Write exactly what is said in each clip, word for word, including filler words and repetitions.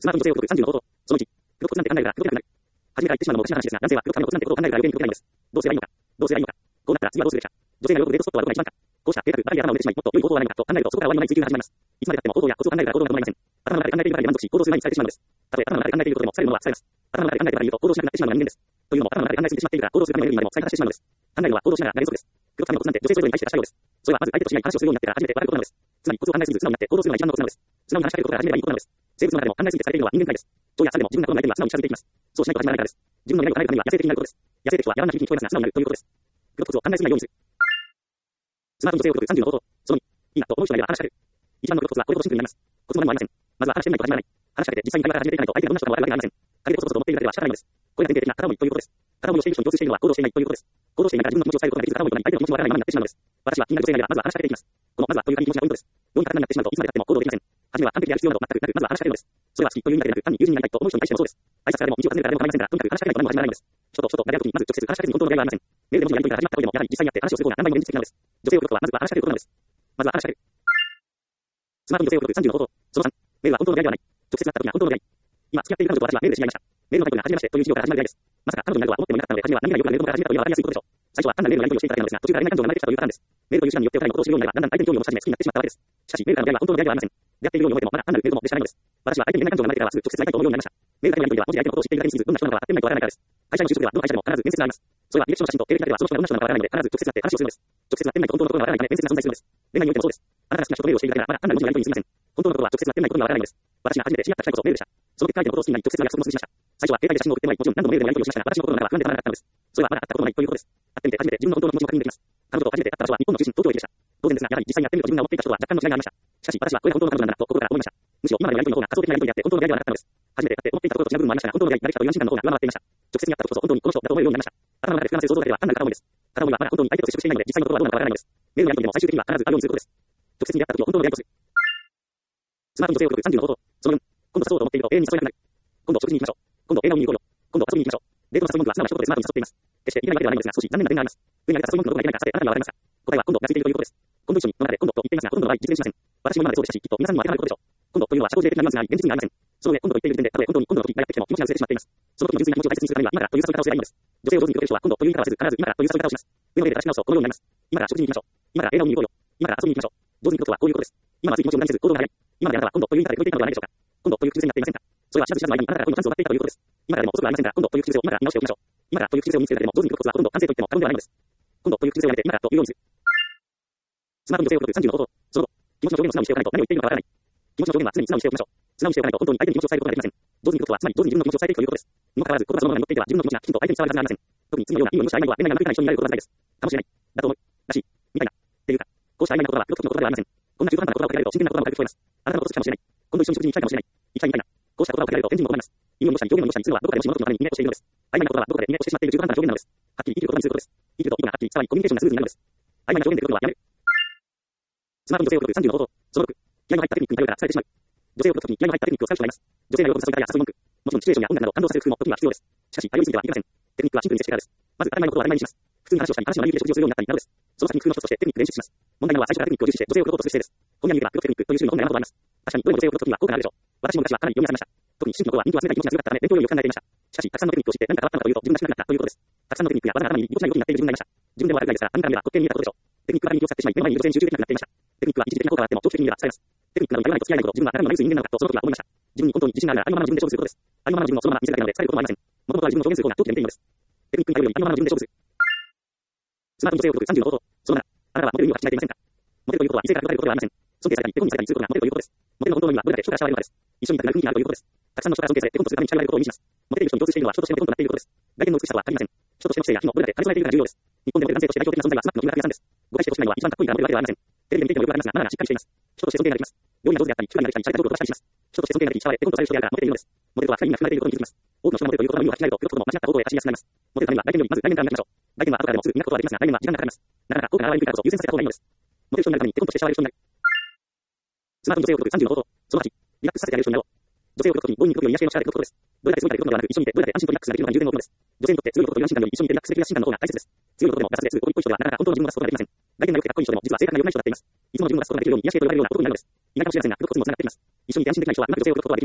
スマート女性をさんじゅうの方法。そのいち、黒骨なんて考えるが、黒くなくなる。初めから言ってしまうのもおかしな話ですが、男性は黒髪の骨なんてことを考えるが余計に黒くないのです。どうすればいいのか。どうすればいいのか。こうなったら次はどうするべきか。女性がよくデートスポットはどこが一番か。こうした計画ばかり頭を出てしまい、もっと良い方法はないのかと考えると、そこから終わりのない追求が始まります。いつまで経っても方法やコツを考えるから行動が止まりません。頭の中で考えているばかりで満足し、行動する前にされてしまうのです。たとえ頭の中で考えていることでも、されるものはされます。頭の中で考えてばかりいると、行動しなくなってしまうのが人間です。というのも、頭の中で考えすぎてしまっているから、行動するためのエネルギーまでも使い果たしてしまうのです。考えるのは行動しながらなれることです。黒髪のコツなんて女性それぞれに対して確かようです。それはまず相手としない話をするようになってから初めて分かることなのです。つまりコツを考えすぎず素直になって行動するのが一番のコツなのです。素直に話しかけることから始めればいいことなのです。生物の中でも考えすぎてされているのは人間界です。情や差でも自分が好む相手には素直に近づいていきます。そうしないと始まらないからです。自分の願いを叶えるためには野生的になることです。野生的とは野蛮な響きに聞こえますが素直になるということです。黒コツを考えすぎないようにする。スマート女性をさんじゅうの方法。そのに、いいなと思う人がいれば話しかける。一番の黒コツはこれほどシンプルになります。コツも何もありません。まずは話してみないと始まらない。話しかけて実際に会話から始めていかないと相手がどんな人かもわかるわけがありません。陰でコツコツと思っているだけでは仕方ないのです。これが典型的な片思いということです。片思いをしている人に共通しているのは行動していないということです。行動していないから自分の気持ちを伝えることができず片思いとなり相手の気持ちもわからないままになってしまうのです。私は気になる女性がいればまずは話しかけていきます。このまずはという感じの気持ちがポイントです。どうにかになってしまうといつまで経っても行動できません。初めは完璧である必要など全くなく、まずは話しかけるのです。それは好きという意味だけでなく、単に友人になりたいと思う人に対してもそうです。挨拶からでも道を尋ねるからでも構いませんが、とにかく話しかけないと何も始まらないのです。人と人と誰かとにまず直接話しかけずに本当の出会いはありません。メールで文字のやり取りから始まったとでも、やはり実際に会って話をする方が何倍も現実的なのです。女性を黒とはまずは話しかけることなのです。まずは話しかける。スマート女性を黒さんじゅうの方法。そのさん、メールは本当の出会いではない。直接会った時が本当の出会い。今付き合っている彼女と私はメールで知り合いました。メールのタイプが初めましてという授業から始まる出会いです。まさか彼女になるとは思ってもいなかったので、初めは何気ないよくあるメールから始めたというのが分かりやすいことでしょう。最初は単なるメールのやり取りをしていただけなのですが、途中から恋愛感情が生まれてきたというパターンです。メールという手段によってお互いのことを知るようになれば、だんだん相手に興味を持ち始め好きになってしまったわけです。しかし、メールからの出会いは本当の出会いではありません。出会っているように思えてもまだ単なるメールのでしかないのです。私は相手に恋愛感情が生まれてからはすぐ直接会いたいと思うようになりました。メールだけのやり取りでは文字で相手のことを知っているだけに過ぎず、どんな人なのかは当たってみないとわからないからです。会社の就職ではどの会社でも必ず面接があります。それは履歴書の写真と経歴だけではその人がどんな人なのかわからないので、必ず直接会って話をするのです。直接会ってみないと本当のところがわからないため面接が存在するのです。恋愛においてもそうです。あなたが好きな人とメールをしているだけならまだ単なる文字のやり取りに過ぎません。本当のところは直接会ってみないと本当にわからないのです。私が初めて知り合った人こそメールでした。その結果相手のことを好きになり直接会い約束もするしました。最初は携帯で写真を送ってもらい、もちろん何度もメールでのやり取りをしましたが、私の心の中は不安でたまらなかったのです。それはまだ会ったことのないということです。会ってみて初めて自分の本当の気持ちも確認できます。彼女と初めて会った場所は日本の中心、東京駅でした。当然ですが、やはり実際にやってみると自分が思っていた人とは若干の違いがありました。しかし私はこれが本当の彼女なんだなと心から思いました。むしろ今までのやり取りの方が仮想的なやり取りであって本当の出会いではなかったのです。初めて会って思っていたところと違う部分もありましたが、本当の出会い、誰かという安心感の方が上回っていました。直接に会った時こそ本当にこの人だと思えるようになりました。頭の中で膨らませる想像だけでは単なる片思いです。片思いはまだ本当に相手と接触していないので、実際のところはどうなのかわからないのです。メールのやり取りでも最終的には必ず会うようにすることです。直接に出会った時を本当の出会いとする。スマート女性をさんじゅうの方法。そのよん、今度誘おうと思っていると永遠に誘えなくなる。今度食事に行きましょう。今度映画を見に行こうよ。今度遊びに行きましょう。デートの誘い文句は素直な一言でスマートに誘っています。決していけないわけではないのですが、少し残念な点があります。文が出た誘い文句のどこがいけないかさてあなたには分かりますか。答えは今度がついているということです。この文章にの中で今度と言っていますが、ほとんどの場合実現しません。私も今までそうでしたし、きっと皆さんにも当てはまることでしょう。今度というのは社交辞令的なニュアンスがあり、現実味がありません。その上、今度と言っている時点で、たとえ本当に今度の時がやってきても気持ちが薄れてしまっています。その時の純粋な気持ちを大切にするためには、今からという誘い方をすればいいのです。女性を上手に見届ける人は、今度という言い方はせず、必ず今からという誘い方をします。上の例で出し直すとこのようになります。今から食事に行きましょう。今から映画を見に行こうよ。今から遊びに行きましょう。上手に見届くとはこういうことです。今は熱い気持ちを無駄にせず行動が早い。今まであなたは今度という言い方で聞こえていたのではないでしょうか。今度という口癖になっていませんか。それは知らず知らずの間にあなたが恋のチャンスを奪っていたということです。今からでも遅くはありませんが、今度という口癖を今から見直しておきましょう。今からという口癖を見つけるだけでも上手に聞くコツはほとんど完成と言っても過言ではないのです。今度という口癖をやめて今からというようにする。スマート女性をさんじゅうの方法。その後、気持ちの表現を素直にしておかないと何を言っているのかわからない。気持ちの表現は常に素直にしておきましょう。素直にしておかないと本当に相手に気持ちを伝えることができません。上手に聞くことはつまり上手に自分の気持ちを伝えていくということです。にもかかわらず言葉そのものに乗っていては自分の気持ちがきちんと相手に伝わるはずがありません。特に次のようないいようにした相手は恋愛が無理な人になることはないです。かもしれない。だと思う。らしい。みたいな。っていうか、こうした曖昧な言葉は黒時の言葉ではありません。こんな中途半端な言葉をかけられると真剣な言葉も聞こえます。あなたのこと好きかもしれない。今度一緒に食事に行きたいかもしれない。行きたいみたいな。こうした言葉をかけられると天人も困ります。意味を戻したり表現を戻したりするのはどこかでもし物事のためにイメージをしているのです。曖昧な言葉はどこかでイメージをしてしまっている中途半端な表現なのです。はっきり言い切る言葉にすることです。言い切ると意味がはっきり伝わりコミュニケーションがスムーズになるのです。曖昧な表現で言うことはやめる。スマート女性をさんじゅうの方法。そのろく、気合の入ったテクニックに頼るから伝えてしまう。女性を時に気合の入ったテクニックを使う人がいます。女性が喜ぶ誘い方や誘い文句。もちろんシチュエーションや音楽など感動させる工夫も時には必要です。しかし、対応についてはいりません。テクニックはシンプルにしてからです。まず当たり前のことを当たり前にします。普通に話をしたり、話の内容で食事をするようになったりなどです。その先に工夫の一つとしてテクニック練習します。問題なのは最初からテクニックを重視して女性を喜ぼうとする姿勢です。本には黒テクニックという種類の本の山ほどあります。確かにどれも女性を喜ぶ時には効果があるでしょう。私も昔はかなり読み漁りました。特に新規の頃は人気を集めたい気持ちが強かったため勉強量を考えていました。しかし、たくさんのテクニックを知って何か変わったのかというと自分がしなくなったということです。たくさんのテクニックや技が頭にぎこちない動きになっている自分がいました。自分でも悪くないですが、他人から見れば滑稽に見えたことでしょう。テクニックが人気を使ってしまい、目の前にいる女性に集中できなくなっていました。テクニックは一時的な効果があっても長期的に見れば使えます。テクニックなどに頼らないと付き合えないこと、自分は何らもない人間なのかとその時は思いました。自分に本当に自信があるならありのままの自分で勝負することです。ありのままの自分をそのまま見せるだけなので疲れることもありません。もともとは自分の表現する方が長期で見ているのです。テクニックに頼るよりありのままの自分で勝負する。スマート女性をさんじゅうの方法。そのなな、あなたはモデルには考えていませんか。モデルということは異性から言われることではありません。尊敬されたり、手本にされたりすることがモデルということです。モデルの本当の意味はどれだけ人から慕われるのかです。一緒にいたくなる雰囲気があるということです。たくさんの人から尊敬され、手本とするために近寄られることを意味します。モテる人に共通しているのは人としての手本となっていることです。外見の美しさとは限りません。人としての知性や機能、どれだけ兼ね備えているかが重要です。日本でモデル男性として代表的な存在はスナックの木村拓哉さんです。誤解してほしいのは一番かっこいいからモデルだけではありません。テレビで見てもよくわかりますが、マナーがしっかりしています。人として尊敬ができます。料理が上手であったり、機械ができたり、シャレたことを出したりします。人として尊敬ができ、慕われ、手本とされる人であるからモテているのです。モデルとは深い意味が含まれていることに気づきます。多くの人がモデルという言葉の意味を履き替えると、黒とも間違った行動を走りやすくなります。モデルのためには外見よりまず内面から磨きましょう。外見は後からでもすぐ磨くことはできますが、内面は時間がかかります。なかなか効果が現れにくいからこそ優先させた方がいいのです。モデル人になるために手本として慕われる人になる。スマート女性をさんじゅうの方法。そのはち、リラックスさせてあげる人になろう。女性を喜ぶときに強引に喜ぶより癒し系の力で喜ぶことです。どれだけすごいから喜ぶのではなく、一緒にいてどれだけ安心とリラックスができるのが重点のことです。女性にとって強いことという安心感より一緒にいてリラックスできる安心感の方が大切です。強いことでもガスですぐこいっぽい人ではなかなか本当の自分を出すことができません。外見が良くてかっこいい人でも実は性格が良くない人だっています。いつも自分を出すことができるように癒し系と言われるような男になるのです。田舎の幸せな黒コツにもつながっています。一緒にいて安心できない人はうまく女性を喜ぶことができません。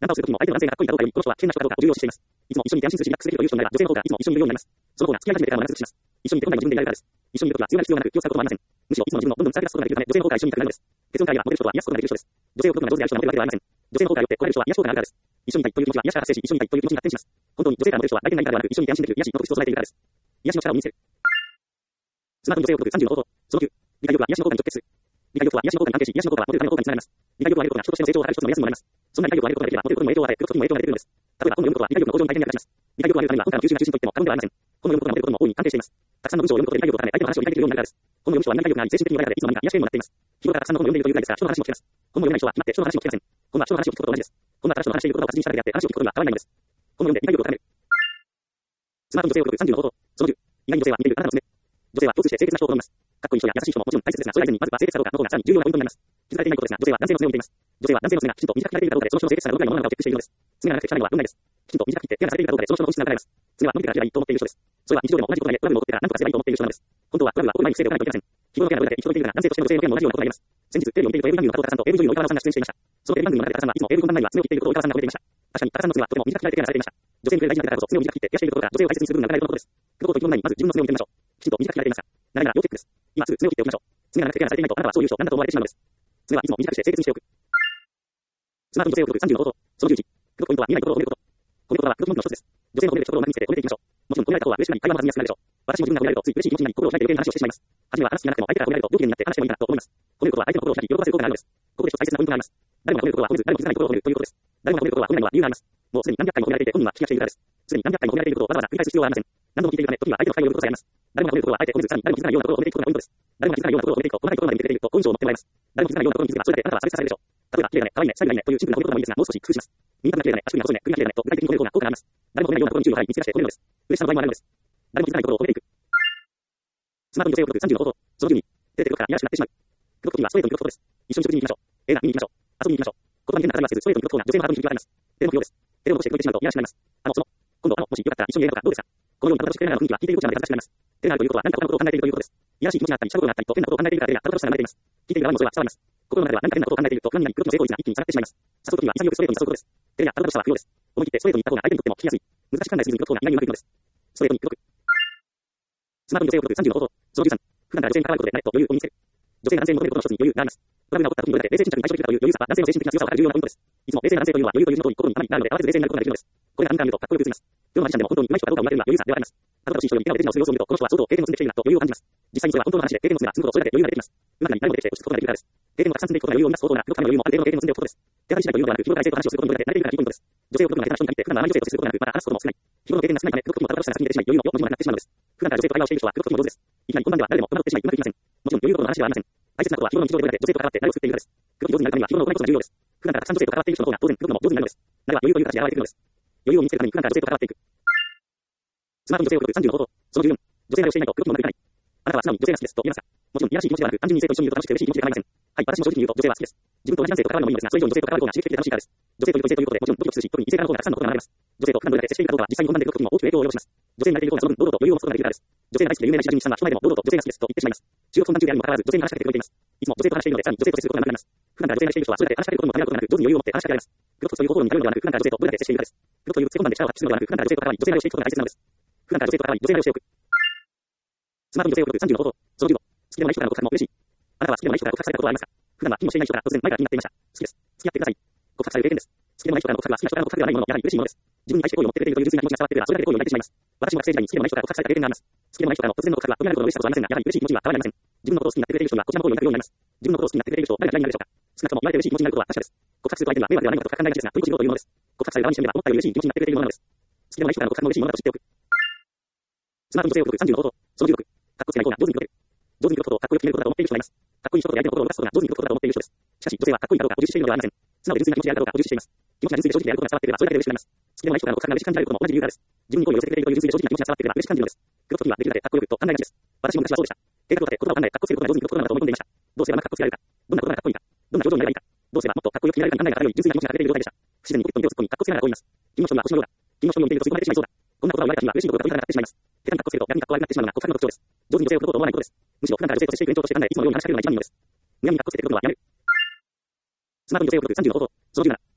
ナンパをするときも相手の男性がかっこいいかどうかより、この人は危険な人かどうかを重要視しています。いつも一緒にいて安心するしリラックスできるという人になれば、女性の方がいつも一緒にいるようになります。その方が付き合い始めてからも長続きします。一緒にいて本来の自分でいられるからです。一緒にいるときは強がる必要がなく、気を使うこともありません。むしろいつも自分のどんどん伝え出すことができるため、女性の方が一緒にいたくなるのです。結論から言えば、モテる人は癒すことができる人です。女性を口説くのが上手である人がモテるわけではありません。女性の方がよって来られる人は癒すことがあるからです。一緒にいたいという気持ちは癒しから発生し、一緒にいたいという気持ちに発展します。本当に女性からモテる人は相手がいないからではなく、一緒にいて安心できる癒しの特質を備えているからです。癒しの力を身につける。スマートに女性を口説くさんじゅうの方法。そのきゅう、理解力は癒しの効果に直結する。理解力は癒しの効果に関係し、癒しの効果はモテるための効果につながります。理解力を上げることが人としての成長を図る一つの目安にもなります。そんな理解力を上げることができれば、モテることにも影響を与え、口説く時にも影響が出てくるのです。例えば、本を読むことは理解力の向上に大変役立ちます。理解力を上げるためには本からの吸収が中心といっても過言ではありません。本を読むことがモテることにも大いに関係しています。たくさんの文章を読むことで理解力を高め、相手の話を理解できるようになるからです。本を読む人はみんな理解力があり、精神的に穏やかでいつの間にか癒しにもなっています。日頃からたくさんの本を読んでいるというぐらいですから、人の話も聞けます。本を読めない人は決まって人の話も聞けません。本は人の話を聞くことと同じです。本は他の人の話していることを活字にしただけであって、話を聞くことには変わらないのです。本を読んで理解力を高める。スマートに女性を口説くさんじゅうの方法。そのきゅう、意外に女性は見ているあなたのすね。女性は共通して清潔な人を好みます。かっこいい人や優しい人ももちろん大切ですが、それ以前にまずは清潔かどうかの方がさらに重要なポイントになります。気づかれていないことですが、女性は男性のすねを見ています。女性は男性のすねがきちんと短く切られているかどうかで、その人の清潔さがどのくらいのものなのかをチェックしているのです。すねが長くて汚いのは問題です。きちんと短く切って手がされているかどうかで、その人の本質がわかります。すねは伸びてから切ればいいと思っている人です。それは日常でも同じことだけトラブルを起こってから何とかすればいいと思っている人なのです。本当はトラブルは起こる前に防いでおかないといけません。日頃のケアがどれだけ行き届いているか、男性としての女性のケアも同じようなことがあります。先日テレビを見ているとエーブイ番組の加藤さんとエーブイ女優の岡田さんが出演していました。そのテレビ番組の中で加田さんはいつもエーブイ本番前には爪を切っていることを岡田さんが褒めていました。確かに加田さんの爪はとても短く切られてケアされていました。女性に触れる大事なことだからこそ爪を短く切ってケアしていることが女性を大切にする部分がなくなるとのことです。口説くという前にまず自分の爪を見てみましょう。きちんと短く切られていますか？ならなら要チェックです。今すぐ爪を切っておきましょう。爪が長くてケアされていないとあなたはそういう人なんだと思われてしまうのです。爪はいつも短くして清潔にしておく。スマートに女性を口説くさんじゅうの方法。そのじゅういち、口説くポイントは見えないところを褒めること。褒めることは口説くポイントの一つです。女性の褒めるところを毎日で褒めていきましょう。もちろん褒められた方は嬉しくなり会話も弾みやすくなるでしょう。私も自分が褒められるとつい嬉しい気持ちになり心を開いて余計な話をしてしまいます。初めは話す気がなくても相手から褒められるとご機嫌になって話してもいいかなと思います。褒めることは相手の心を開き喜ばせる効果があるのです。ここで一つ大切なポイントがあります。誰もが褒めることは褒めず、誰も気づかないことを褒めるということです。誰もが褒めることは褒めないのは理由があります。もうすでに何百回も褒められていて本人は聞き飽きているからです。すでに何百回も褒められていることをわざわざ繰り返す必要はありません。何度も聞いているため、時には相手の会話を呼ぶことさえあります。誰もが褒めることはあえて褒めず、さらに誰も気づかないようなことを褒めていくことがポイントです。誰も気づかないようなことを褒めていくと、細かいところまで見つけていると好印象を持ってもらえます。誰も気づかないようなことに気づけば、それだけあなたは差別されるでしょう。例えば、綺麗だね、可愛いね、スタイルがいいねというシンプルな褒め言葉もいいですが、もう少し工夫します。耳たぶが綺麗だね、足首が細いね、首が綺麗だねと具体的に褒める方が効果があります。誰も褒めないようなところに注意を払い見つけ出して褒めるのです。嬉しさの場合もあるのです。誰も気づかないところを褒めていく。スマートに女性を口説くさんじゅうの方法。そのじゅうに、出てくるからいやらしくなってしまう。口説く時にはストレートに口説くことです。一緒に食事に行きましょう。映画見に行きましょう。遊びに行きましょう。言葉に変な語りはせず、ストレートに口説く方が女性のハートに響き渡ります。テレビの不要です。テレビを残してくれてしまうといやらしくなります。あの、その、今度あの、もしよかったら一緒に映画とかどうですか？このように語らせてくれないような雰囲気は聞いているこちらまで恥ずかしくなります。テレビがあるということは何か他のことを考えているということです。いやらしい気持ちがあったり、したことがあったりと変なことを考えているからテレビがただとしか流れています。聞いている側にもそれは伝わります。心の中では何か変なことを考えていると不安になり、口説くの成功率が一気に下がってしまいます。誘う時には潔くストレートに誘うことです。テレビがただとしたは不要です。思い切ってストレートに言った方が相手にとっても聞きやすい。難しく考えすぎずに口説く方が意外にうまくいくのです。ストレートに口説く。スマートに女性を口説くさんじゅうの方法。そのじゅうさん、普段から女性に関わることで慣れと余裕を身につける。女性が男性に求めることの一つに余裕があります。トラブルが起こった時にどれだけ冷静沈着に対処できるかという余裕さは男性の精神的な強さを測る重要なポイントです。いつも冷静な男性というのは余裕ということに心にあまりなるので慌てず冷静になることができるのです。これが何か見るとかっこよく映ります。世のマジシャンでも本当に上手い人かどうかを言われるのは余裕さではあります。ただしい人より手が出て直す様子を見ると、この人は相当経験を積んできているなと余裕を感じます。実際にそれは本当の話で経験を積めば積むほどそれだけ余裕が出てきます。うまくに誰もできて落ち着くことができるからです。経験をたくさん積んでいくことが余裕を生み出す相当な、口説くための余裕もある程度の経験を積んでおくことです。手がしないというのではなく、日頃から異性と話をすることにどれだけ慣れているかがキーポイントです。女性を口説くのが下手な人に限って、普段はあまり女性と接することがなく、また話すことも少ない。日頃の経験が少ないため、口説くのもただとした先に出てしまい、余裕のよものになってしまうのです。普段から女性と会話をしている人は口説くのも上手です。いきなり本番では誰でも戸惑ってしまい、うまくいきません。もちろん余裕どころの話ではありません。大切なことは日頃の日常でどれだけ女性と関わって慣れを作っているかです。口説き上手になるためには日頃の行いこそが重要です。普段からたくさん女性と関わっている人の方が当然口説くのも上手になるのです。慣れは余裕という形で現れてくるのです。余裕を見つけるために普段から女性と関わっていく。スマートに女性を口説くさんじゅうの方法。そのじゅうよん、女性慣れをしていないと口説くのもうまくいかない。あなたは素直に女性が好きですと言えますか？もちろんいやらしい気持ちではなく、単純に異性と一緒にいると楽しくて嬉しい気持ちで構いません。はい、私も正直に言うと女性は好きです。自分と同じ男性と関わるのもいいのですが、それ以上に女性と関わる方が刺激的で楽しいからです。女性というと異性ということで、もちろんドキドキするし、特に異性からの方がたくさんのことが学べます。女性と普段どれだけ接しているかどうかは実際に本番で口説くにも大きく影響を及ぼします。女性に慣れている方がその分堂々と余裕を持つことができるからです。女性が大好きで有名な石田純一さんは人前でも堂々と女性が好きですと言ってしまいます。中国本番中であるにもかかわらず女性に話しかけてくれています。いつも女性と話しているので、さらに女性と接することがなくなります。普段から女性がしている人はそれだけ話しかけることにもためらうことなく、上手に余裕を持って話しかけられます。口説くという方法論に頼るのではなく、普段から女性とどれだけ接しているかです。口説くというつけ込んで力を発揮するのではなく、普段から女性と関わり、女性慣れをしていくことが大切なのです。普段から女性と関わり、女性慣れをしておく。スマートに女性を口説くさんじゅうの方法。そのじゅうご、好きでもない人からの告白も嬉しい。あなたは好きでもない人から告白されたことはありますか？普段は気もしていない人から突然前から気になっていました。好きです。付き合ってください。告白される経験です。好きでもない人からの告白は好きな人からの告白ではないもの、やはり嬉しいものです。自分に対して好意を持ってくれているという純粋な気持ちが伝わってくれば、それだけで好意を抱いてしまいます。私も学生時代に好きでもない人から告白された経験があります。好きでもない人からの突然の告白は込められるほど嬉しさことはありませんが、やはり嬉しい気持ちには変わりません。自分のことを好きになってくれている人にはこちらも好意を抱くようになります。自分のことを好きになってくれている人を誰が嫌いになるでしょうか？少なくとも言われて嬉しい気持ちになることは確かです。告白すると相手には迷惑ではないのかとか考えがちですが、取り込みようというものです。告白される側にしてみれば思ったより嬉しい気持ちになってくれているものなのです。好きでもない人からの告白も嬉しいものだと知っておく。スマートに女性を口説くさんじゅうの方法。そのじゅうろく、かっこつけない方が上手に口説ける。上手に口説くことをかっこよく決めることだと思っている人がいます。かっこいい人と相手の心を動かすことが上手に口説くことだと思っている人です。しかし女性はかっこいいかどうかを重視しているのではありません。素直で純粋な気持ちであるかどうかを重視しています。気持ちが純粋で正直であることが伝わっていればそれだけで嬉しくなります。好きでもない人からの告白が嬉しく感じられることも同じ理由からです。自分に好意を寄せてくれているという純粋で正直な気持ちが伝わっていれば嬉しく感じるのです。口説く時はできるだけかっこよくと考えがちです。私も昔はそうでした。計画を立て言葉を考えかっこつけることが上手に口説くことなのだと思い込んでいました。どうすればかっこつけられるか。どんな言葉がかっこいいか。どんな表情になればいいか。どうすればもっとかっこよく決められるかに考えが漂い、純粋な気持ちが溢れている状態でした。不自然にポケットに手を突っ込み、かっこつけながらこう言います。君の瞳は星のようだ。君の瞳を見ていると吸い込まれてしまいそうだ。こんな言葉を言われた日には嬉しいことが取り柄になってしまいます。下手にかっこつけると逆にかっこ悪くなってしまうのが告白の特徴です。上手に女性を口説こうと思わないことです。むしろ普段から女性としていく延長として考え、いつものように話しかけるのが一番いいのです。むやみにかっこつけてくることはやめる。スマートに女性を口説くさんじゅうの方法。そのじゅうなな、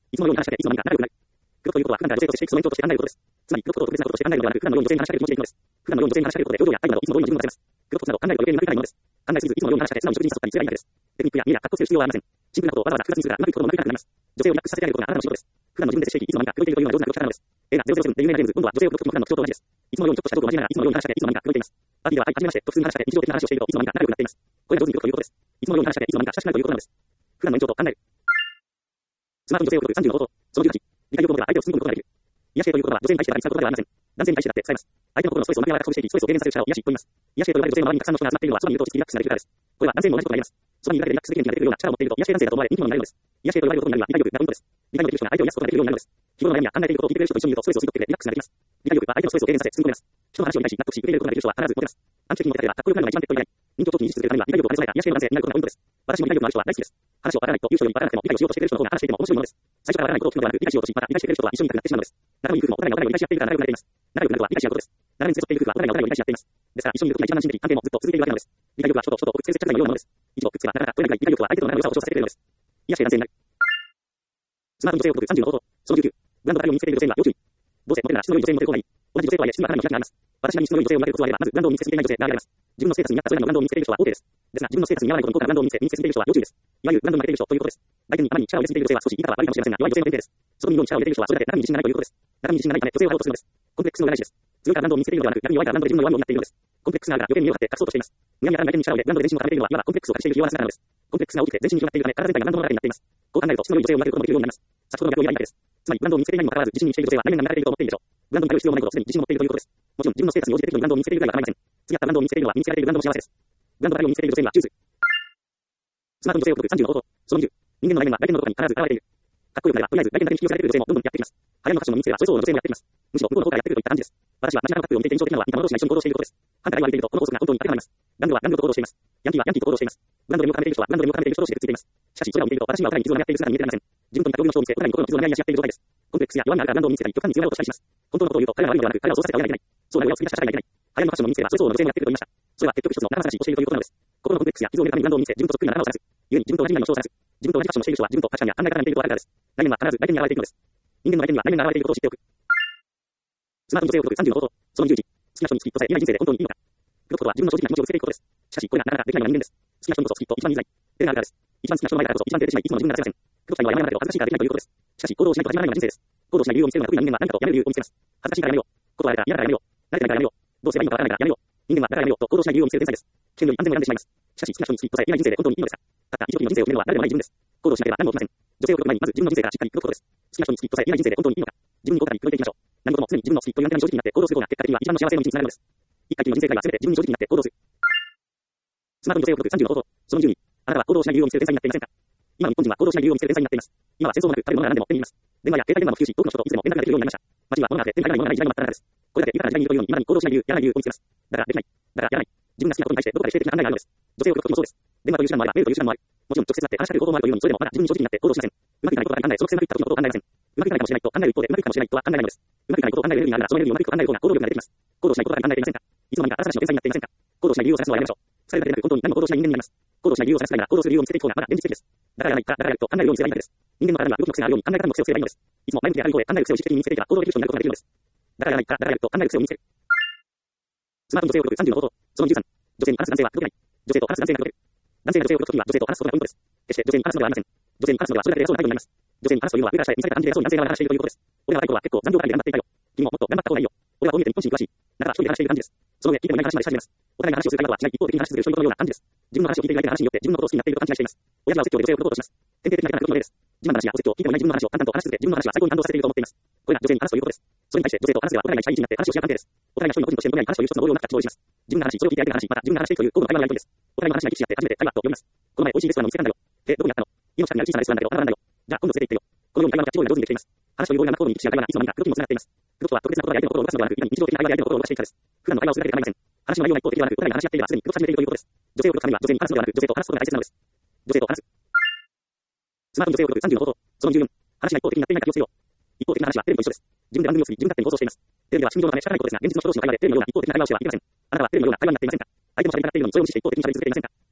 いつものように話しかけていつの間にか仲良くなる。黒ということは普段から女性としてその延長として考えることです。つまり黒と特別なこととして考えるのではなく、普段のように女性に話しかける気持ちでいいのです。普段のように女性に話しかけることで表情や態度などいつものように自分を出せます。黒となど考えると余計になりたいものです。考えすぎずいつものように話しかけ素直に食事に誘ったり強いだけです。テクニックや意味や格好つける必要はありません。シンプルなことをわざわざ複雑にするからうまくいくこともうまくいかなくなります。女性をリラックスさせてあげることがあなたの仕事です。普段の自分で接していきいつの間にか黒いているというのは上手な黒キャラなのです。映画ゼロゼロセブンで有名なジェームズ・ボンドは女性を黒く普段の口調と同じです。いつものようにちょっとしたことを交えながらいつものように話しかけいつの間にか黒いています。パーティーでははい、はじめましてと普通に話しかけ日常的な話をしているといつの間にか仲良くなっています。これが上手に黒くということです。いつものように話しかけいつの間にか親しくなるということなのです。普段の延長と考える。スマートに女性を黒くさんじゅうの方法。そのじゅうはち。理解力を持てば相手を包み込むことができる。癒し系ということは女性に対してだけ使うことではありません。男性に対してだって使えます。相手の心のストレスをうまく柔らかくほぐしていき、ストレスを軽減させる力を癒しと言います。癒し系と呼ばれる女性の周りにたくさんの人が集まっているのは、そばにいると落ち着きリラックスができるからです。これは男性も同じことになります。そばにいるだけでリラックスできる気が出てくるような力を持っていると癒し系男性だと思われ人気者になるのです。癒し系と呼ばれることになるには理解力がポイントです。理解のできる人が相手を癒すことができるようになるのです。日頃の悩みや考えていることを聞いてくれる人と一緒にいるとストレスを吸い取ってくれリラックスができます。理解力は相手のストレスを軽減させ包み込めます。人の話を理解し納得し受け入れることができる人は必ずモテます。短期的にモテたければかっこよくなるのが一番手っ取り早い。人気を長期に維持するためには理解力を兼ね備えた癒し系の男性になることがポイントです。私も理解力のある人は大好きです。話をわからないと言う人よりわからなくても理解をしようとしてくれる人の方が話していても面白いものです。最初からわからないことを聞くのではなく理解しようとし、また理解してくれる人は一緒にいたくなってしまうのです。仲間に行くもお互いがお互いを理解し合っているから仲良くなれています。仲良くなるとは理解し合うことです。長年連れ添っている夫婦はお互いがお互いを理解し合っています。ですから一緒にいる時が一番馴染んでいき関係もずっと続いているわけなのです。理解力は人と人とくっつける接着剤のようなものです。以上、くっつけばなかなか取れない理解力は相手との仲良さを保証させてくれるのです。癒して男性になる。スマート女性をさんじゅうの方法。そのじゅうきゅう。ブランドバリを身につけている女性には要注意。どうせモテなら質の良い女性にモテる方がいい。同じ女性とはいえ質にはかなりの開きがあります。私なりに質の良い女性を見分けるコツはあれば、まずブランドを身につけていない女性があります。自分のステータスに合ったそれらのブランドを身につけている人は OK です。ですが、自分のステータスに合わないことに高価なブランドを身につけ身につけている人は要注意です。いわゆるブランドに負けている人ということです。相手にあまりに力を入れすぎている女性は少し言い方は悪いかもしれませんが、弱い女性の典型です。そこに妙に力を入れている人はそれだけ中身に自信がないということです。中身に自信がないため女性を張ろうとするのです。コンプレックスの裏返しです。強いからブランドを身につけているのではなく、逆に弱いからブランドで自分の弱みを補っているのです。コンプレックスがあるが余計に身を張って隠そうとしています。むやみやたらに相手に力を入れ、ブランドで全身を固めているのは、いわばコンプレックスを隠している気弱な姿なのです。コンプレックスが大きくて全身に広がっているため、体全体がブランドの中になっています。こう考えると、質の良い女性を見分けることもできるようになります。先ほどの逆を言えばいいだけです。つまり、ブランドを見つけていないにもかかわらず、自信にしている女性は何年何年流れていると思っているでしょう。ブランドに頼る必要もないことをすでに自信を持っているということです。もちろん、自分のステータスに応じて適度にブランドを見つけているぐらいは構いません。次あったブランドを見つけているのは、見つけられているブランドの幸せです。ブランドバリを見つけている女性にはチューズ。スマート女性を解くさんじゅうの方法。そのにじゅう。人間の内面は外見のどこかに必ず現れている。かっこよくなれば、とりあえず外見だけに引き寄せられている女性もどんどんやってきます。流行りのファッションの身につければ、それ相応の女性もやってきます。むしろ、向こうの方からやってくるといった感じです。私は街中のカップルを見て印象的なのは、似た者同士が一緒に行動していることです。反対側に言われていると、この法則が本当に当てはまります。ランドはランドと行動しています。ヤンキーはヤンキーと行動しています。ブランドで身を固めている人は、ブランドで身を固めている人同士でついています。しかし、それらを見ていると、私にはお互いに傷を舐め合っている姿に見えてなりません。自分と似た病気の人を見つけ、お互いに心の傷を舐め合いし合っている状態です。コンプレックスや弱みがあるからブランドを見つけたり、極端に強めようとしたりします。本当のことを言うと、彼らは悪いのではなく、彼らをそうさせてあげないといけない。そうなる親を作り出した社会がいけない。流行りのファッションの身につければ、それ相応の女性もやってくると言いました。それは結局一つの仲間探しをしているということなのです。心のコンプレックスや傷を埋めるためにブランドを見つけ、自分とそっくりな仲間を探す。故に自分と同じ未来の人を探す。自分と同じファッションをしている人は自分と価値観や考え方が似ているとあるからです。内面は必ず外見に現れているのです。人間の内面には内面が現れていることを知っておく。スマート女性を解くさんじゅうの方法。そのにじゅういち。好きな人に好きとさえ、今の人生で本当にいいのか。解くことは自分の正直な気持ちをぶつけていくことです。しかし、これがなかなかできないのは人間です。好きな人こそきっと一番言いづらい。それがあるからです。一番好きな人の前だからこそ一番出てしまい、いつも自分が出せません。解く際にはやめられてお恥ずかしいからできないということです。しかし、行動をしないと始まらないのが人生です。行動しない理由を見つけるのが得意な人間は何かとやめる理由を見つけます。恥ずかしいからやめよう。断られたら嫌だからやめよう。慣れてないからやめよう。どうすればいいのかわからないからやめよう。人間はだからやめようと行動しない理由を見つける天才です。危険より安全を選んでしまいます。しかし、好きな人に好きとさえ、今の人生で本当にいいのですか。たった一時の人生を決めるのは誰でもない自分です。行動しなければ何も起きません。女性を解く前にまず自分の人生からしっかり解くことです。好きな人に好きとさえ、今の人生で本当にいいのか。自分に心から解いていきましょう。何事も常に自分の好きというアンテナに正直になって行動する方が結果的には一番の幸せの道につながるのです。一回きりの人生会は全て自分に正直になって行動する。スマート女性を解くさんじゅうの方法。そのじゅうに。あなたは行動しない理由を見つける天才になっていませんか。今の日本人は行動しない理由を見つける天才になっています。今は戦争もなく食べるものが何でも手に入ります。電話や携帯電話も普及し、多くの人といつでも連絡ができるようになりました。街には物があって手に入らないものがない時代になったからです。これだけ豊かな時代にいるというのに、今に行動しない理由、やらない理由を見つけます。だからできない。だからやらない。自分が好きなことに対してどこかで否定的な考えがあるのです。女性を解くこともそうです。電話という手段もあれば、メールという手段もある。もちろん直接会って話しかける方法もあるというのに、それでもまだ自分に正直になって行動しません。うまくいかないことだけ考え、そのくせうまくいった時のことを考えません。うまくいかないかもしれないと考える一方で、うまくいくかもしれないとは考えないのです。うまくいかないことを考えるエネルギーがあるなら、そのエネルギーをうまくいくと考える方が行動力が出てきます。行動しないことだけ考えていませんか。いつの間にか新しいの天才になっていませんか。行動しない理由を探すのはやめましょう。疲れるだけでなく、本当に何も行動しない人間になります。行動しない理由を探す際には、行動する理由を見つけていく方がまだ現実的です。だからやらないか、だからやると考えるようにすればいいのです。人間の体には動きの癖があるように、考え方の癖をすればいいのです。いつも前向きである一方で、考える癖を意識的に身につけていけば、行動できる人になることができるのです。だからやらないか、だからやると考える癖を身につける。スマート女性を解くさんじゅうの方法。そのじゅうさん。女性に話す男性は解けない。女性と話す男性が解ける。男性が女性を解くときは、女性と話すことがポイントです。決して女性に話すのではありません。女性に話すのではそれだけ偉そうな態度になります。女性に話すというのは上から下へ見せた感じで偉そうに男性側が話しているということです。俺は若い頃は結構残業会で頑張っていたよ。君ももっと頑張った方がいいよ。俺はこう見えて日本人に詳しい。だから一人で話している感じです。その上、聞いてもいない話までし始めます。お互いが話をする会話はしない一方的に話し続ける人のような感じです。自分の話を聞いている相手の話によって自分のことを好きになっていると勘違いしています。親父はお説教で女性を解こうとします。典型的なことの例です。自慢の話やお説教を聞いてもいない自分の話を淡々と話し続け、自分の話は最高に感動させていると思っています。これが女性に話すということです。それに対して女性と話すではお互いが一対一になって話をし合う関係です。お互いが一人の個人としてお互いに話という一つの能力をなく立ちします。自分が話し、それを聞いて相手が話し、また自分が話していくという交互の会話のやり取りです。お互いの話が一致し合って初めて会話と呼びます。この前美味しいレストランを見つけたんだよ。え、どこにあったの。家の近くにある小さなレストランだけど、あなたなんだよ。じゃあ今度連れて行ってよ。このように会話のキャッチボールが上手にできています。話という合意がなく心に一致し合う会話がいつの間にか黒にもつながっています。黒とは特別なことで相手の心を動かすのではなく、今に日常的な会話で相手の心を動かしていくからです。普段の会話をするだけで構いません。話の内容が一方的ではなく、お互いが話し合っていればすでに黒く始めているということです。女性を解くためには女性に話すのではなく、女性と話すことが大切なのです。女性と話す。スマート女性を解くさんじゅうの方法。そのじゅうよん。話が一方的になっていないか気をつけよう。一方的な話はテレビと一緒です。自分で番組を作り、自分勝手に放送しています。テレビでは心情のため仕方ないことですが、現実の人同士の会話でテレビのような一方的な会話をしてはいけません。あなたはテレビのような会話になっていませんか。相手も喋りたがっているのに、それを無視して一方的に喋り続けていませんか。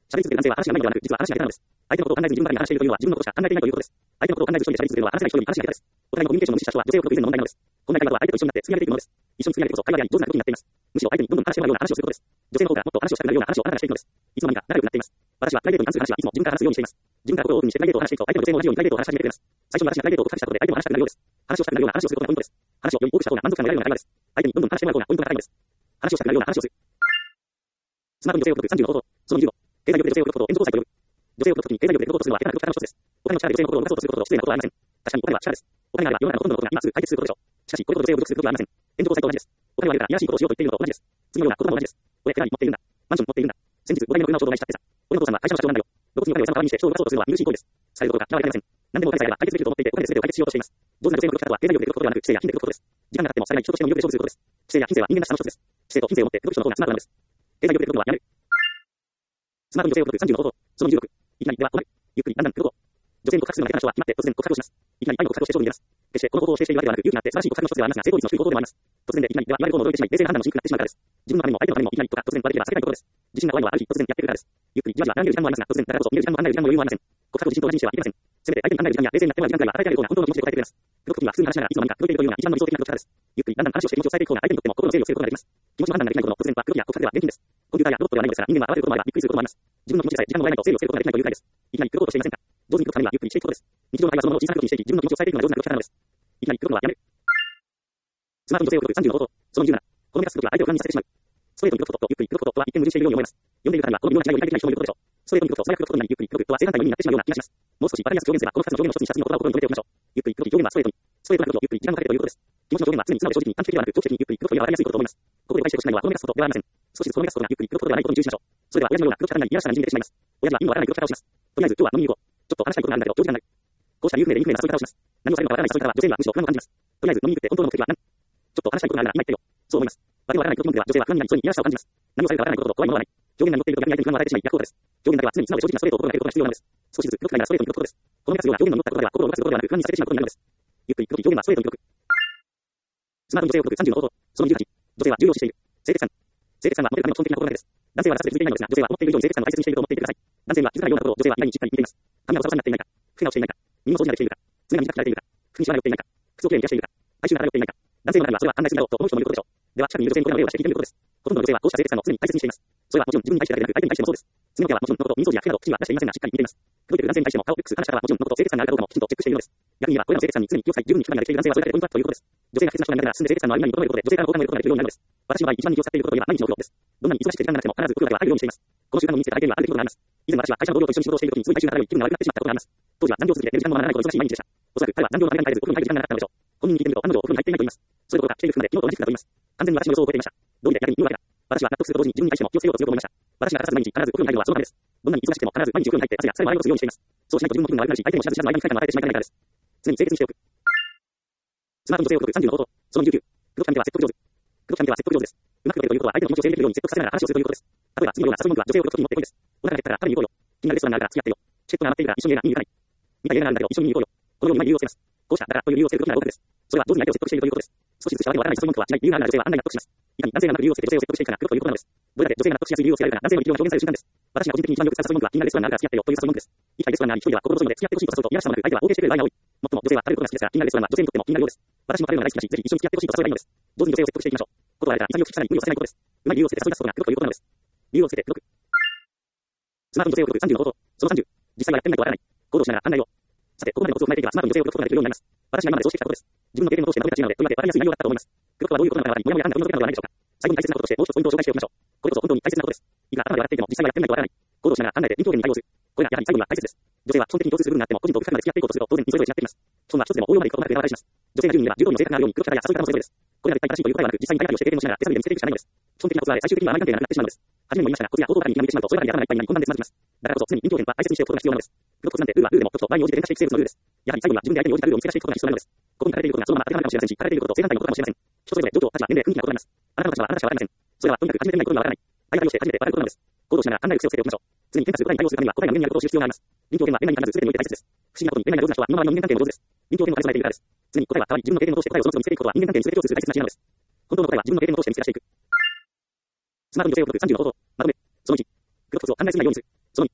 喋り続ける男性は話がないのではなく、実は話が下手なのです。相手のことを考えずに自分ばかりに話しているというのは自分のことしか考えていないということです。相手のことを考えず一人で喋り続けるのは話せない人より話が下手です。お互いのコミュニケーションを無視した人は女性を口説く以前の問題なのです。こんな会話とは相手と一緒になって積み上げていくものです。一緒に積み上げてこそ会話であり上手なことになっています。むしろ相手にどんどん話してもらうような話をすることです。女性の方がもっと話をしたくなるような話をあなたがしていくのです。いつの間にか仲良くなっています。私はプライベートに関する話はいつも自分から話すようにしています。自分から心をオープンにしてプライベートを話していくと、相手の女性も同じようにプライベートを話し始めてくれます。最初に私がプライベートを告白したことで相手も話したくなるようです。話をしたくなるような話をすることがポイントです。話をより多くした方が満足感が得られるような会話です。相手にどんどん話してもらう方がポイントが高いのです。話をしたくなるような話をする。スマートに女性を口説くさんじゅうの方法。そのにじゅうご。経済力で女性を口説くことを援助交際と呼ぶ。女性を口説くときに経済力で口説くことをするのは下手な口説き方の一つです。お金の力で女性の心を動かそうとすることほど失礼なことはありません。確かにお金は力です。お金があれば世の中のほとんどのことが今すぐ解決することでしょう。しかし、これほど女性を侮辱することはありません。援助交際と同じです。お金はあるからいやらしいことをしようと言っているのと同じです。次のようなことも同じです。俺、フェラーリ持っているんだ。マンション持っているんだ。先日、ごだいめの車を衝動買いしちゃってさ。俺の父さんは会社の社長なんだよ。露骨にお金を様にして人を動かそうとするのは見苦しい行為です。されることが嫌われていません。何でもお金さえあれば解決できると思っていて、お金で全てを解決しようとしています。上手な女性の口説き方は経済力で口説くことではなく、知性や品で口説くことです。時間が経ってもされない人としての魅力で勝負することです。知性や品性は人間らしさの一つです。知性と品性を持って口説く人の方がスマートなのです。経済力で口説くことはやめる。スマートに女性を口説くさんじゅうの方法。そのにじゅうろく。いきなりでは困る。ゆっくりだんだん口説こう。女性に告白するのが下手な人は決まって突然告白をします。いきなり愛の告白をして勝負に出ます。決してこの方法を否定しているわけではなく、勇気があって素晴らしい告白の一つではありますが、成功率の低い方法でもあります。突然でいきなりでは言われる方を除いてしまい、冷静な判断のしにくくなってしまうからです。自分のためにも相手のためにもいきなりとか突然と言われていれば避けたいことです。自信が弱いのはある日突然やってくるからです。ゆっくりじわじわ考える時間もありますが、突然だからこそ見る時間も案内る時間も余裕もありません。告白と自信と同じにしてはいけません。せめて相手に案内る時間や冷静になってもらう時間くらいは与えてあげる方が本当の気持ちで答えてくれます。口説く時には普通に話しながらいつの間にか口説いているというような一番の理想的な口説き方です。ゆっくりだんだん話をして気持ちを伝えていく方が相手にとっても心の整理をつけることができます。気持ちの判断ができないことの突然は口説きや告白では厳禁です。コンピューターやロボットではないのですが、人間は慌てることもあればびっくりすることもあります。自分の気持ちでさえ時間もらえないと整理をつけることができないという回です。いきなり口説こうとしていませんか。上手に口説くためにはゆっくりしていくことです。日常の会話そのものを小さなことにしていき、自分の気持ちを伝えていくのが上手な口説き方なのです。いきなり口説くのはやめる。スマートに女性を口説くさんじゅうの方法。そのにじゅうなな。このめかす時は相手を不安にさせてしまう。ストレートに口説くこととゆっくり口説くこととは一見矛盾しているように思います。読んでいる方にはこの微妙な違いを理解できない人もいることでしょう。ストレートに口説くと素早く口説くことになり、ゆっくり口説くとは正反対の意味になってしまうような気がします。もう少しわかりやすく表現すれば、このふたつの表現の一つにした次の言葉を心に留めておきましょう。ゆっくり口説き表現はストレートに。ストレートな口説きをゆっくり時間をかけてということです。気持ちの表現は常に素直で正直に短期的ではなく、長期的にゆっくり口説きがわかりやすいことと思います。ここでお返しをしないのはこのめかすことではありません。少しずつこのめかすことがゆっくり口説くことではないことに注意しましょう。それでは親父のような口説き方になり、いやらしさがにじみ出てしまいます。親父は意味のわからない口説き方をします。とりあえず今日は飲みに行こう。ちょっと話したいことがあるんだけど、長時間になる。こうした裕福でインフレなそういう方をします。何をされるのかわからないそういう方は女性にはむしろ不安を感じます。とりあえず飲みに行くって本当の目的は何？ちょっと話したいことがあるなら今言ってよ。そう思います。わけのわからない口説き文句では女性は不安になりそうにいやらしさを感じます。何をされるかわからないことと怖いものはない。表現が乗っていると逆に相手に不安を与えてしまい逆効果です。表現だけは常に素直で正直なストレートを心がけることが必要なのです。少しずつ口説きながらストレートに口説くことです。このめかすような表現の乗ったことでは心を動かすことではなく不安にさせてしまうことになるのです。ゆっくり口説き表現はストレートに口説く。スマートに女性を口説くさんじゅうの方法。そのにじゅうはち。女性は重要視している。清潔感。清潔感はモテるための基本的な心がけです。男性は脱税ついていないのですが、女性は思っている以上に清潔感を大切にしていると思っていてください。男性には気づかないようなことを女性は意外にしっかり見ています。髪がボサボサになっていないか、服が落ちていないか、耳の掃除ができているか、爪が短く切られているか、服にシワが寄っていないか、靴をきれいに冷やしているか、体臭が漂っていないか、男性の中にはそれは考えすぎだろうと思う人もいることでしょう。では近くにいる女性のこれらの例を出して聞いてみることです。ほとんどの女性はこうした清潔感を常に大切にしています。それはもちろん自分に対してだけでなく相手に対してもそうです。次の手はもちろんのこと、耳掃除やフェなど口には出していませんがしっかり見ています。口説いている男性に対しても顔をルックス話し方はもちろんのこと、清潔感があるかどうかもきちんとチェックしているのです。逆に言えばこれらの清潔感に常に気を使い十分に気配ができている男性はそれだけでポイントだということです。女性が潔な人が苦手なら住んで清潔感のある今に求めることで女性から好感を得ることができるようになるのです。私の場合一番に気を使っていることといえば毎日のお風呂です。どんなに忙しくて時間がなくても必ずお風呂だけは入るようにしています。この習慣を身につけた背景にはある出来事があります。以前私は会社の同僚と一緒に仕事をしているときにすごい体臭が漂い気分が悪くなってしまったことがあります。当時は残業続きで寝る時間もままならないほど忙しい毎日でした。おそらく彼は残業の間に絶えずお風呂に入る時間がなかったのでしょう。本人に聞いてみると案の定お風呂に入っていないと言います。そういうことがしている服まで昨日と同じ服だと言います。完全に私の予想を超えていました。どうりで逆に言うわけだ。私は納得すると同時に自分に対しても気をつけようと強く思いました。私が欠かさず毎日必ずお風呂に入るのはそのためです。どんなに忙しくても必ず毎日お風呂に入って汗や疲れを洗い落とすようにしています。そうしないと自分の気分が悪くなるし、相手にも知らず知らずの間に不快感を与えてしまいかねないからです。常に清潔にしておく。スマートに女性を口説くさんじゅうの方法。そのにじゅうきゅう。口説き関係は説得上手。口説き関係は説得上手です。うまく口説けるということは相手の気持ちを整理できるように説得させながら話をするということです。例えば次のような誘い文句は女性を口説きに持ってこいです。お腹が減ったら食べに行こうよ。気になるレストランがあるから付き合ってよ。チケットが余っているから一緒に映画見に行かない。見たい映画があるんだけど一緒に見に行こうよ。このように毎理由をつけます。こうしただからという理由をつけるときが合格です。それは上手に相手を説得しているということです。少しずつしかわけのわからない誘い文句はしない理由があるなら女性は案外納得します。いかに男性がうまく理由をつけて女性を説得していくかが口説くということなのです。どれだけ女性が納得しやすい理由をつけられるか男性の力量が表現される瞬間です。私が個人的に一番よく使った誘い文句は気になるレストランがあるから付き合ってよという誘い文句です。一回レストランがあり一人では心細いので付き合ってほしいと誘うといやらしさもなく相手は OK してくれる場合が多い。もっとも女性は食べることが好きですから気になるレストランは女性にとっても気になるようです。私も食べるのが大好きだし、ぜひ一緒に付き合ってほしいと誘えばいいのです。上手に女性を説得していきましょう。断られたら潔くさらに無理をさせないことです。うまい理由をつけて誘い出すことが口説くということなのです。理由をつけて口説く。スマートに女性を口説くさんじゅうの方法。そのさんじゅう。実際はやってみないとわからない。行動しながら考えよう。さて、ここまでのコツを踏まえていけばスマートに女性を口説くことができるようになります。私が今までそうしてきたことです。自分の経験を通して述べた知恵なので、とりわけわかりやすい内容だったと思います。口説くはどういうことなのかにもやもや感が取り除けたのではないでしょうか。最後に大切なこととしてもう一つポイントを紹介しておきましょう。これこそ本当に大切なことです。いくら頭で笑っていても実際はやってみないとわからない。行動しながら考えて臨機応変に対応する。これがやはり最後には大切です。女性は基本的に共通する部分があっても個人と深くまで付き合っていこうとすると当然にそれぞれ違っています。基本は一つでも応用までいくことなく選ばれします。女性がじゅうにいれば十通りの性格があるように口説き方や誘い方もそれぞれです。これらで一体正しいという答えはなく、実際に相手をして経験をしながら手探りで見つけていくしかないのです。基本的なコツは最終的にはあまり関係がなくなってしまうのです。初めも言いましたが、コツや行動からに気が向いてしまうとそれらにやらないいっぱいになり混乱でつまずきます。だからこそ常に臨機応変は大切にしておくことが必要なのです。口説くコツなんてルールはルールでも時と場合に応じて変化していく生物のルールです。やはり最後には自分で相手に応じたルールを見つけ出していくことが必要なのです。ここに書かれていることがそのまま当てはまるかもしれませんし、書かれていることと正反対のことかもしれません。人それぞれ状況、立場、年齢、雰囲気が異なります。あなたの立場はあなたしかわかりません。それはとにかく始めてみないことにはわからない。相手をして初めてわかることなのです。行動しながら考える癖をつけておきましょう。常に変化することに対応するためには答えが胸にあることを知る必要があります。臨機応変は恋愛に限らず全てにおいて大切です。不思議なことに恋愛が上手な人は身の回りの人間関係も上手です。臨機応変を兼ね備えているからです。常に答えは変わり、自分の経験を通して答えをその都度見つけていくことは人間関係に全て共通する大切な知恵なのです。本当の答えは自分の経験を通して見つけ出していく。スマートに女性を口説くさんじゅうの方法。まとめ。そのいち。口説くコツを考えすぎないようにする。そのに。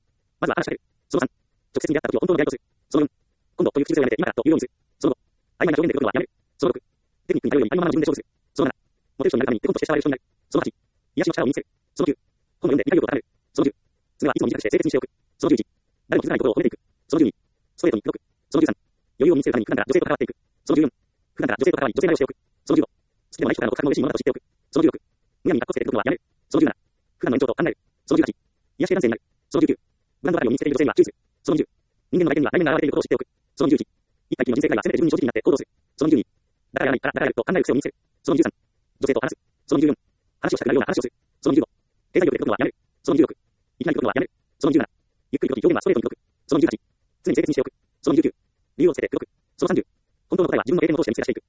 は嵐である。そのさん、直接に出会った時を本当の出会いとする。そのよん、今度という口癖をやめて今からというようにする。そのご、曖昧な表現でくるのはやめる。そのろく、テクニックに頼るよりありのままの自分で勝負する。そのなな、モテる人になるために手コンとして慕われる人になる。そのはち、癒しの力を身につける。そのきゅう、本を読んで理解力を高める。そのじゅう、次はいつも短くして清潔にしておく。そのじゅういち、誰も気づかないところを褒めていく。そのじゅうに、ストレートに口説く。そのじゅうさん、余裕を身につけるために普段から女性と関わっていく。そのじゅうよん、普段から女性と関わり女性なりをしておく。そのじゅうご、好きでもない人からの告白も嬉しいものだと知っておく。そのじゅうろく、むやみに格好つけてくるのはやめる。そのじゅうなな、普段の延長と考える。そのじゅうはち、癒し系男性になる。そのじゅうきゅう、ブランドバリを身につけている女性には注意する。そのじゅう、人間の内面には内面が現れていることを知っておく。そのじゅういち、一回きりの人生会は全て自分に正直になって行動する。そのじゅうに、だからやらないからだからやると考える癖を身につける。そのじゅうさん、女性と話す。そのじゅうよん、話をしたくなるような話をする。そのじゅうご、経済力で口説くのはやめる。そのじゅうろく、いきなり口説くのはやめる。そのじゅうなな、ゆっくり口説き表現はストレートに口説く。そのじゅうはち、常に清潔にしておく。そのじゅうきゅう、理由をつけて口説く。そのさんじゅう、本当の答えは自分の経験を通して見つけ出していく。